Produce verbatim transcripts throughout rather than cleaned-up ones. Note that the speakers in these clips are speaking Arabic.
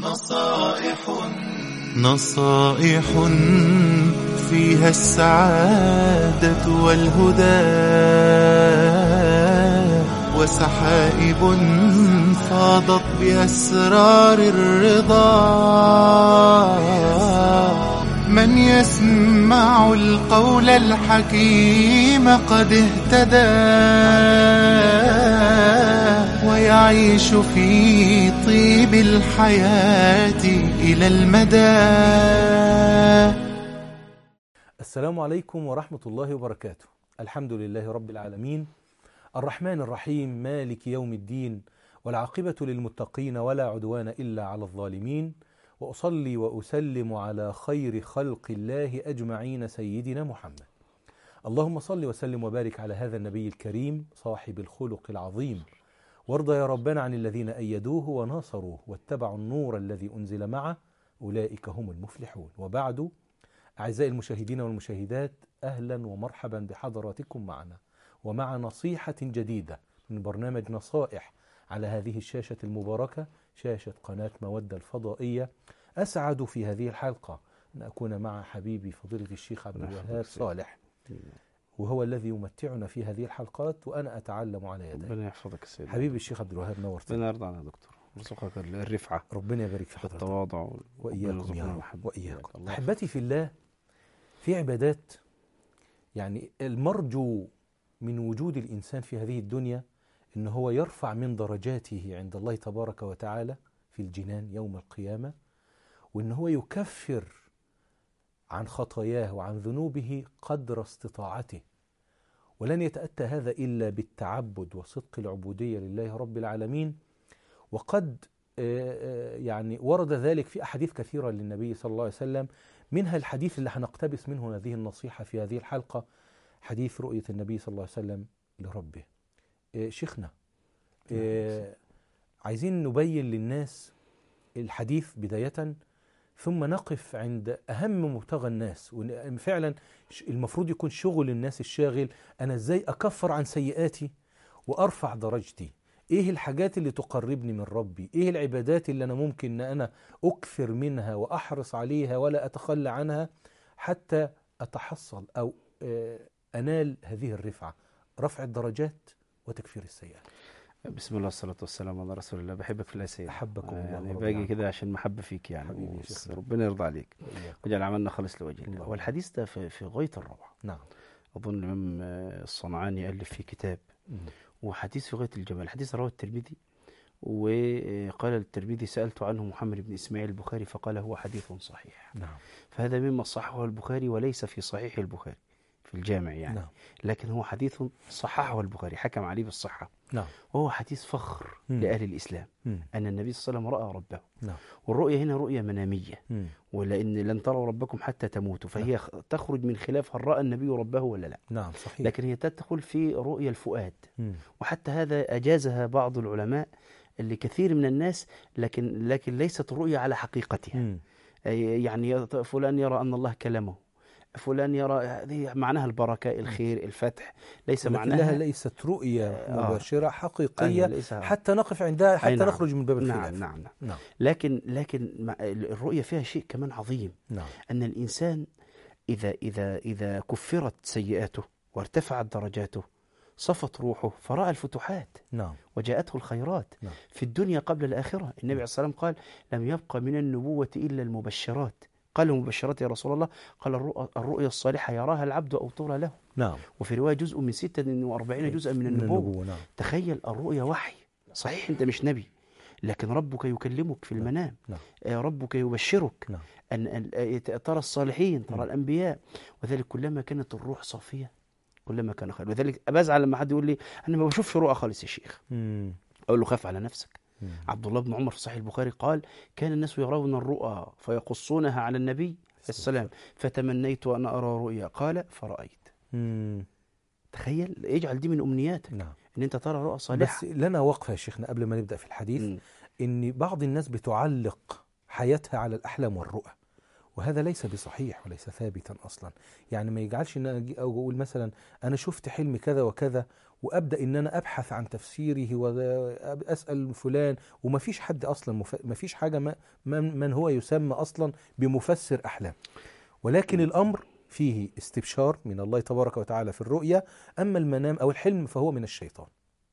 نصائح نصائح فيها السعادة والهدى، وسحائب فاضت بأسرار الرضا. من يسمع القول الحكيم قد اهتدى، ويعيش في طيب الحياة إلى المدى. السلام عليكم ورحمة الله وبركاته. الحمد لله رب العالمين، الرحمن الرحيم، مالك يوم الدين، والعاقبة للمتقين ولا عدوان إلا على الظالمين. وأصلي وأسلم على خير خلق الله أجمعين سيدنا محمد. اللهم صل وسلم وبارك على هذا النبي الكريم صاحب الخلق العظيم، وارض يا ربنا عن الذين أيدوه وناصروه واتبعوا النور الذي أنزل معه، أولئك هم المفلحون. وبعد، أعزائي المشاهدين والمشاهدات، أهلا ومرحبا بحضراتكم معنا ومع نصيحة جديدة من برنامج نصائح على هذه الشاشة المباركة، شاشة قناة مودة الفضائية. أسعد في هذه الحلقة أن أكون مع حبيبي فضيلة الشيخ عبد الوهاب صالح، وهو الذي يمتعنا في هذه الحلقات وأنا أتعلم على يديه. ربنا يحفظك السيد حبيبي الشيخ عبد الوهاب، نورتنا. ربنا يرضى عنك يا دكتور، يرزقك الرفعة، ربنا يبارك في حضرتك، التواضع، وإياكم يا رب وإياكم. أحبتي في الله، في عبادات يعني المرجو من وجود الإنسان في هذه الدنيا إن هو يرفع من درجاته عند الله تبارك وتعالى في الجنان يوم القيامة، وإن هو يكفر عن خطاياه وعن ذنوبه قدر استطاعته. ولن يتأتى هذا إلا بالتعبد وصدق العبودية لله رب العالمين. وقد يعني ورد ذلك في أحاديث كثيرة للنبي صلى الله عليه وسلم، منها الحديث اللي هنقتبس منه هذه النصيحة في هذه الحلقة، حديث رؤية النبي صلى الله عليه وسلم لربه. شيخنا، عايزين نبين للناس الحديث بداية، ثم نقف عند أهم مبتغى الناس. وفعلا المفروض يكون شغل الناس الشاغل أنا إزاي أكفر عن سيئاتي وأرفع درجتي، إيه الحاجات اللي تقربني من ربي، إيه العبادات اللي أنا ممكن أن أنا أكثر منها وأحرص عليها ولا أتخلى عنها حتى أتحصل أو أنال هذه الرفعة، رفع الدرجات وتكفير السيئات. بسم الله والصلاة والسلام على رسول الله. بحبك في الله سيد، أحبكم الله. يعني باجي كده عشان محبة فيك يعني، ربنا يرضى عليك ويجعل عملنا خالص لوجه الله. والحديث ده في, في غاية الروعة. نعم. أظن الإمام الصنعاني ألف فيه كتاب، وحديث في غاية الجمال. الحديث رواه الترمذي، وقال الترمذي سألت عنه محمد بن إسماعيل البخاري فقال هو حديث صحيح. نعم. فهذا مما صححه البخاري وليس في صحيح البخاري في الجامع يعني. نعم. لكن هو حديث صححه البخاري، حكم عليه بالصحة. نعم. وهو حديث فخر مم. لأهل الإسلام مم. أن النبي صلى الله عليه وسلم رأى ربه. نعم. والرؤية هنا رؤية منامية، مم. ولأن لن تروا ربكم حتى تموتوا، فهي نعم. تخرج من خلاف هل رأى النبي ربه ولا لا. نعم صحيح. لكن هي تدخل في رؤية الفؤاد، مم. وحتى هذا أجازها بعض العلماء لكثير من الناس، لكن لكن ليست رؤية على حقيقتها. مم. يعني فلان يرى أن الله كلمه، فلان يرى، هذه معناها البركة، الخير، الفتح، ليس معناها ليست رؤية مباشرة حقيقية آه. حتى نقف عندها، حتى نعم. نخرج من باب الخلاف. نعم نعم, نعم. نعم. لكن لكن الرؤية فيها شيء كمان عظيم. نعم. أن الإنسان إذا إذا إذا كفرت سيئاته وارتفعت درجاته صفت روحه فرأى الفتوحات. نعم. وجاءته الخيرات. نعم. في الدنيا قبل الآخرة. النبي عليه الصلاة والسلام قال لم يبقى من النبوة إلا المبشرات. قال المبشرات يا رسول الله؟ قال الرؤيا الصالحة يراها العبد أو ترى له. نعم. وفي رواية جزء من ستة وأربعين جزءا من النبوة, من النبوة. نعم. تخيل الرؤيا وحي صحيح، أنت مش نبي، لكن ربك يكلمك في المنام. نعم. ربك يبشرك. نعم. أن ترى الصالحين، ترى الأنبياء، وذلك كلما كانت الروح صافية كلما كان خير. وذلك بزعل لما حد يقول لي أنا ما بشوفش رؤى خالص يا شيخ. مم. أقول له خاف على نفسك. مم. عبد الله بن عمر في صحيح البخاري قال كان الناس يرون الرؤى فيقصونها على النبي السلام، فتمنيت أن أرى رؤيا قال فرأيت. مم. تخيل، اجعل دي من أمنياتك. نعم. ان انت ترى رؤى صالحة. بس لنا وقفة يا شيخنا قبل ما نبدأ في الحديث. م. ان بعض الناس بتعلق حياتها على الأحلام والرؤى، وهذا ليس بصحيح وليس ثابتا أصلا. يعني ما يجعلش أن أنا أجي أو أقول مثلا أنا شفت حلم كذا وكذا وأبدأ أن أنا أبحث عن تفسيره وأسأل فلان، وما فيش حد أصلا مف... ما فيش حاجة ما... من... من هو يسمى أصلا بمفسر أحلام، ولكن الأمر فيه استبشار من الله تبارك وتعالى في الرؤيا. أما المنام أو الحلم فهو من الشيطان.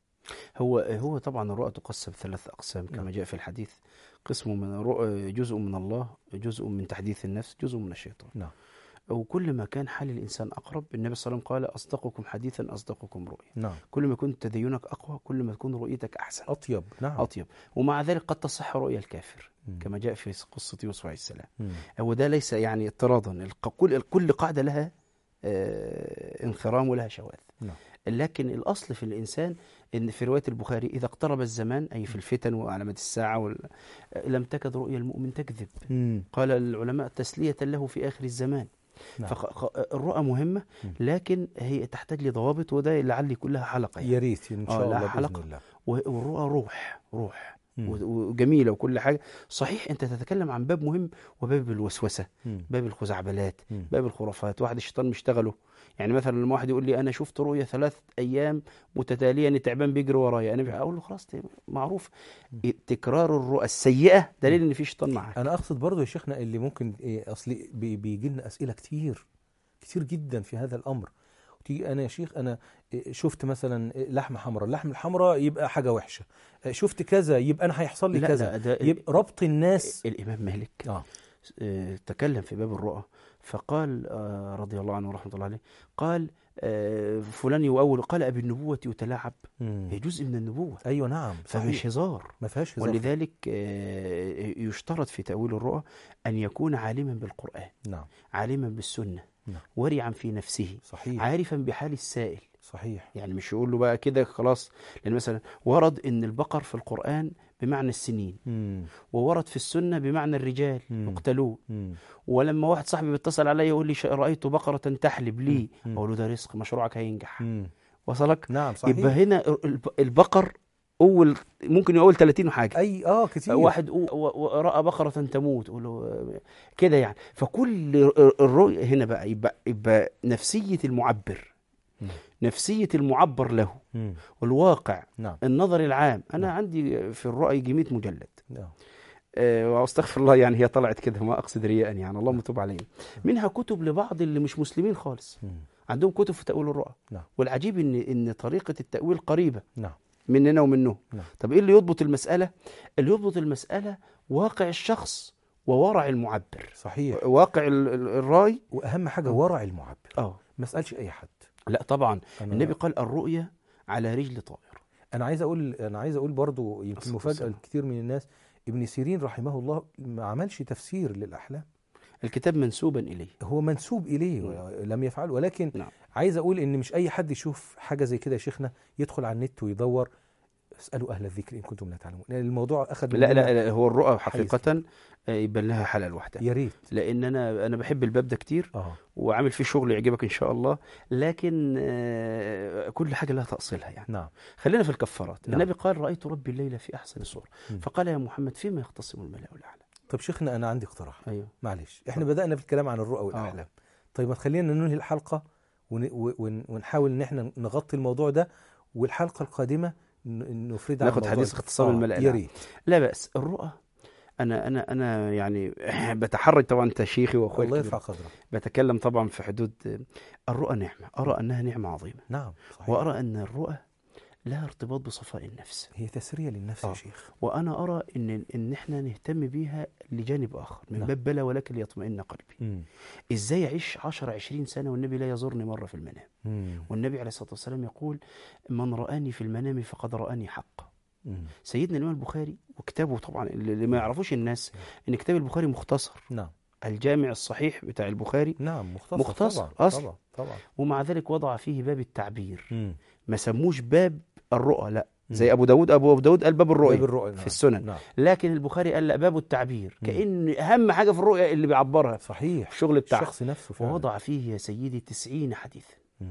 هو هو طبعا الرؤى تقسم ثلاث أقسام كما نعم. جاء في الحديث: قسم من الرؤى، جزء من الله، جزء من تحديث النفس، جزء من الشيطان. نعم. وكل ما كان حال الإنسان أقرب، النبي صلى الله عليه وسلم قال: أصدقكم حديثا أصدقكم رؤيا. نعم. كل ما كنت تدينك أقوى كل ما تكون رؤيتك أحسن أطيب. نعم. أطيب. ومع ذلك قد تصح رؤيا الكافر مم. كما جاء في قصة يوسف عليه السلام. مم. هو ده ليس يعني اضطرادا، الق- كل كل قاعدة لها آه، انخرام ولها شواذ. نعم. لكن الأصل في الإنسان إن في رواية البخاري: إذا اقترب الزمان، أي في الفتن وعلامات الساعة وال... لم تكد رؤيا المؤمن تكذب. مم. قال العلماء: تسلية له في آخر الزمان. نعم. فالرؤى مهمة، مم. لكن هي تحتاج لضوابط، وده لعل كلها حلقة يعني. يا ريت إن آه، شاء لا الله حلقة. بإذن الله. والرؤى روح روح مم. و- وجميلة وكل حاجة. صحيح أنت تتكلم عن باب مهم، وباب الوسوسة، مم. باب الخزعبلات، مم. باب الخرافات. واحد الشيطان مشتغله. يعني مثلا لما واحد يقول لي: أنا شفت رؤية ثلاث أيام متتالية إن تعبان بيجري ورايا، أنا أقول له: خلاص معروف. تكرار الرؤى السيئة دليل إن في شيطان معك. أنا أقصد برضو يا شيخنا اللي ممكن إيه، أصلي بي- بيجي لنا أسئلة كتير كتير جدا في هذا الأمر. تيجي أنا يا شيخ أنا إيه، شفت مثلا إيه، لحمة حمراء، اللحم الحمراء يبقى حاجة وحشة، إيه، شفت كذا يبقى أنا هيحصل لي لا كذا. لا ده يبقى ربط الناس. الإمام مالك آه. آه، تكلم في باب الرؤى فقال آه، رضي الله عنه ورحمة الله عليه، قال آه، فلان يؤول، قال: أبي النبوة يتلاعب. مم. هي جزء من النبوة، أيوة نعم فمش صحيح. هزار. ما فيهاش هزار. ولذلك آه، يشترط في تأويل الرؤى أن يكون عالما بالقرآن، نعم. عالما بالسنة، نعم. ورعا في نفسه، صحيح. عارفا بحال السائل. صحيح. يعني مش يقول له بقى كده خلاص. لأن مثلا ورد إن البقر في القرآن بمعنى السنين، مم. وورد في السنة بمعنى الرجال مم. يقتلون. مم. ولما واحد صاحبي بيتصل عليا يقول لي: ش- رأيت بقرة تحلب لي، مم. أقول له: ده رزق، مشروعك هينجح. مم. وصلك؟ نعم صحيح. يبقى هنا الب- البقر أول ممكن يقول ثلاثين وحاجة. أي آه كتير. واحد و- و- ورأى بقرة تموت، يقول له آه، كده يعني. فكل ر- الرؤية هنا بقى يبقى, يبقى نفسية المعبر، مم. نفسية المعبر له، مم. والواقع، نعم. النظر العام. أنا نعم. عندي في الرؤى يجي مية مجلد، نعم. أه واستغفر الله، يعني هي طلعت كده، ما اقصد رياء يعني، اللهم تب عليهم. منها كتب لبعض اللي مش مسلمين خالص، مم. عندهم كتب في تأويل الرؤى. نعم. والعجيب ان ان طريقة التأويل قريبة نعم. مننا ومنه. نعم. طب ايه اللي يضبط المسألة؟ اللي يضبط المسألة واقع الشخص وورع المعبر. صحيح. واقع ال- ال- الراي. وأهم حاجة ورع المعبر. اه ما اسألش أي حد. لا طبعا. أنا النبي قال: الرؤيا على رجل طائر. أنا عايز أقول أنا عايز أقول برضو يمكن الصلاة مفاجأة والسلام. لكثير من الناس. ابن سيرين رحمه الله ما عملش تفسير للأحلام، الكتاب منسوبا اليه. هو منسوب إليه ولم يفعل. ولكن نعم. عايز أقول إن مش أي حد يشوف حاجة زي كده يا شيخنا يدخل على النت ويدور. اسألوا أهل الذكر إن كنتم لا تعلمون. لأن الموضوع أخذ لا مننا- لا, لا هو الرؤى حيز حقيقة آه، يبقى لها حلقة لوحدها، يا ريت. لان انا انا بحب الباب ده كتير، آه. وعامل فيه شغل يعجبك ان شاء الله. لكن آه، كل حاجه لها تاصيلها يعني. نعم. خلينا في الكفارات. نعم. النبي قال: رايت ربي الليله في احسن صوره. م. فقال: يا محمد، فيما يختصم الملأ الاعلى؟ طب شيخنا أنا عندي اقتراح. ايوه. معلش احنا بدأنا في الكلام عن الرؤى والأحلام. طيب ما تخلينا ننهي الحلقة ون... ون... ونحاول ان احنا نغطي الموضوع ده، والحلقة القادمة ن- نفرد عن ناخد الموضوع حديث ده. اختصام آه، الملأ يا الأعلى. ريت. لا بأس. الرؤى انا انا انا يعني بتحرج طبعا، انت شيخي واخويا الله الكبير. يرفع قدرك. بتكلم طبعا في حدود الرؤى. نعمه، ارى انها نعمه عظيمه، نعم صحيح. وارى ان الرؤى لها ارتباط بصفاء النفس. هي تسرية للنفس آه. يا شيخ. وانا ارى ان ان احنا نهتم بيها لجانب اخر، من نعم. باب بلى ولكن ليطمئن قلبي. مم. ازاي اعيش عشر عشرين سنه والنبي لا يزورني مره في المنام؟ مم. والنبي عليه الصلاه والسلام يقول: من رآني في المنام فقد رآني حقا. مم. سيدنا الامام البخاري، وكتابه طبعا اللي ما يعرفوش الناس ان كتاب البخاري مختصر، نعم. الجامع الصحيح بتاع البخاري نعم مختصر. مختصر طبعا. أصل. طبعا. طبعا. ومع ذلك وضع فيه باب التعبير، مم. ما سموش باب الرؤى، لا مم. زي ابو داود ابو داود قال باب الرؤيا باب الرؤيا. نعم. في السنن. نعم. لكن البخاري قال لا، باب التعبير، مم. كأن اهم حاجه في الرؤيا اللي بيعبرها صحيح. الشغل بتاعه. الشخص نفسه فعلا. ووضع فيه يا سيدي تسعين حديثا. مم.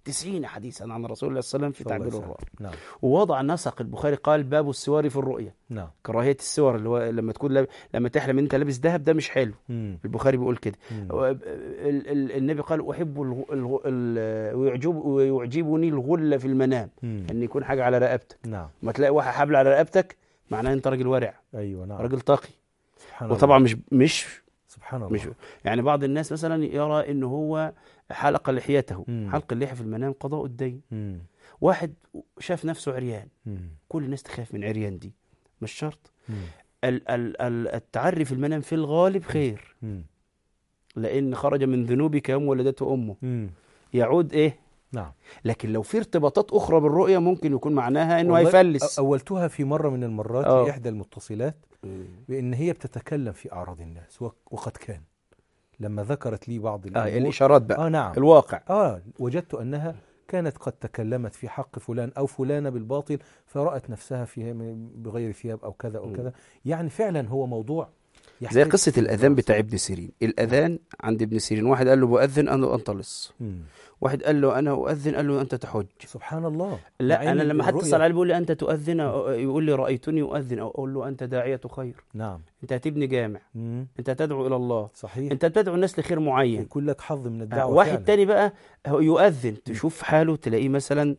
تسعين حديثا عن رسول الله صلى الله عليه وسلم في تعبير الرؤى. نعم. ووضع نسق البخاري قال باب السوار في الرؤيا. نعم. كراهية السور اللي هو لما تكون لب... لما تحلم انت لابس ذهب ده مش حلو. مم. البخاري بيقول كده. ال... ال... النبي قال احب الغ... الغ... ال... ويعجب ويعجبني الغل في المنام. مم. ان يكون حاجه على رقبتك. نعم. ما تلاقي واحد حبل على رقبتك معناه انت راجل ورع. ايوه نعم. راجل تقي. سبحان وطبعا الله. مش مش سبحان الله. مش يعني بعض الناس مثلا يرى ان هو حلق لحيته. مم. حلق اللحيه في المنام قضاء الدين. مم. واحد شاف نفسه عريان. مم. كل الناس تخاف من عريان دي مش شرط. ال- ال- ال- التعري في المنام في الغالب خير. مم. لان خرج من ذنوبك يوم ولدته امه. مم. يعود ايه. نعم. لكن لو في ارتباطات اخرى بالرؤيه ممكن يكون معناها انه هيفلس. اولتها في مره من المرات أوه. في احدى المتصلات بان هي بتتكلم في اعراض الناس، وقد كان لما ذكرت لي بعض الامور آه الاشارات بقى اه نعم الواقع اه وجدت انها كانت قد تكلمت في حق فلان أو فلانة بالباطل فرأت نفسها فيها بغير ثياب أو كذا أو كذا. يعني فعلا هو موضوع زي قصة الأذان بتاع ابن سيرين. الأذان عند ابن سيرين واحد قال له بؤذن أنا أنطلس، واحد قال له أنا أؤذن قال له أنت تحج. سبحان الله. لا أنا لما حد اتصل عليه بيقول لي أنت تؤذن يقول لي رأيتني أؤذن أو أقول له أنت داعية خير. نعم. أنت هتبني جامع. مم. أنت تدعو إلى الله. صحيح. أنت تدعو الناس لخير معين. يكون لك حظ من الدعوة. آه واحد فعلا. تاني بقى يؤذن تشوف حاله تلاقيه مثلا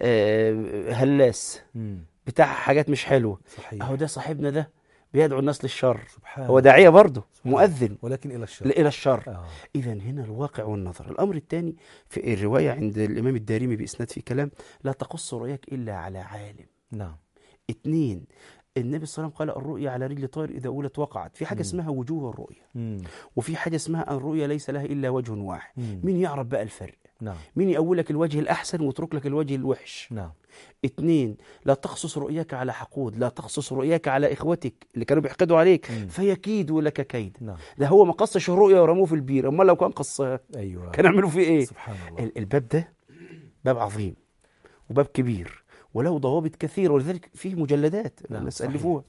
هلاس بتاع حاجات مش حلوة. صحيح. أهو ده صاحبنا ده بيدعو الناس للشر. سبحان هو داعية برضه مؤذن ولكن إلى الشر. إلى الشر. آه. إذا هنا الواقع والنظر. الأمر الثاني في الرواية عند الإمام الدارمي بإسناد في كلام لا تقص رؤياك إلا على عالم. نعم. اثنين النبي صلى الله عليه وسلم قال الرؤيا على رجل طائر إذا أولت وقعت. في حاجة مم. اسمها وجوه الرؤيا. مم. وفي حاجة اسمها الرؤيا ليس لها إلا وجه واحد. مم. مين يعرف بقى الفرق؟ نعم. مين يقول لك الوجه الأحسن ويترك لك الوجه الوحش؟ نعم. اثنين لا تقصص رؤياك على حقود، لا تقصص رؤياك على إخوتك اللي كانوا بيحقدوا عليك مم. فيكيدوا لك كيد. نعم. ده هو ما قصش الرؤيا ورموه في البير، أما لو كان قصها أيوة. كان يعملوا فيه إيه؟ سبحان الله. الباب ده باب عظيم وباب كبير وله ضوابط كثيرة ولذلك فيه مجلدات نعم. الناس ألفوها.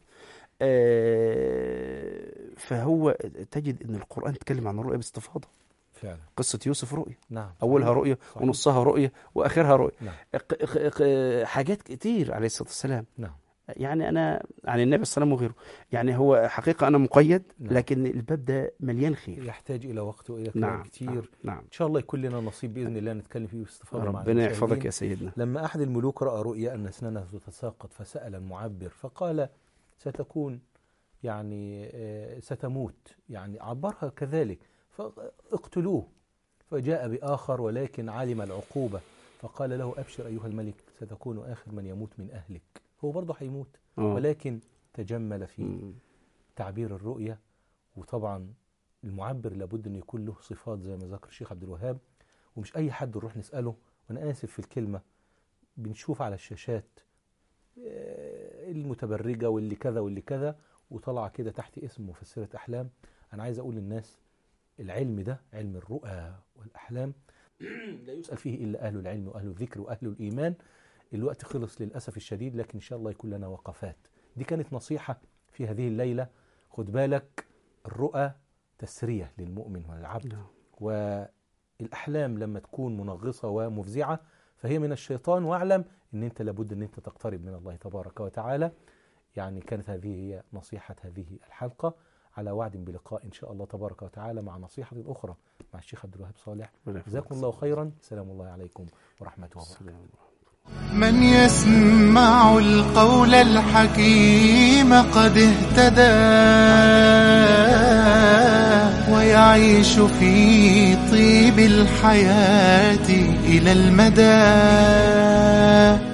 آه فهو تجد أن القرآن تكلم عن الرؤيا باستفاضة. فعلا. قصة يوسف رؤية. نعم. أولها رؤية صحيح. ونصها رؤية وآخرها رؤية. نعم. حاجات كتير عليه الصلاة والسلام. نعم. يعني أنا عن النبي صلى الله عليه وسلم وغيره يعني هو حقيقة أنا مقيد. نعم. لكن الباب ده مليان خير يحتاج إلى وقت وإلى كلام نعم. كتير. نعم. نعم. إن شاء الله يكون لنا نصيب بإذن الله نتكلم فيه باستفاضة. ربنا يحفظك يا سيدنا. لما أحد الملوك رأى رؤيا أن أسنانه تتساقط فسأل المعبر فقال ستكون يعني ستموت، يعني عبرها كذلك فاقتلوه. فجاء بآخر ولكن علم العقوبة فقال له أبشر أيها الملك ستكون آخر من يموت من أهلك. هو برضه هيموت ولكن تجمل في تعبير الرؤية. وطبعا المعبر لابد أن يكون له صفات زي ما ذكر الشيخ عبد الوهاب، ومش أي حد نروح نسأله. وأنا آسف في الكلمة بنشوف على الشاشات المتبرجة واللي كذا واللي كذا وطلع كده تحت اسم مفسرة أحلام. أنا عايز أقول للناس العلم ده علم الرؤى والأحلام لا يسأل فيه إلا أهل العلم وأهل الذكر وأهل الإيمان. الوقت خلص للأسف الشديد لكن إن شاء الله يكون لنا وقفات. دي كانت نصيحة في هذه الليلة. خد بالك الرؤى تسرية للمؤمن والعبد، والأحلام لما تكون منغصة ومفزعة فهي من الشيطان. واعلم أن أنت لابد أن أنت تقترب من الله تبارك وتعالى. يعني كانت هذه هي نصيحة هذه الحلقة، على وعد بلقاء إن شاء الله تبارك وتعالى مع نصيحة أخرى مع الشيخ عبد الوهاب صالح. جزاكم الله خيرا. سلام الله عليكم ورحمته وبركاته. من يسمع القول الحكيم قد اهتدى ويعيش في طيب الحياة إلى المدى.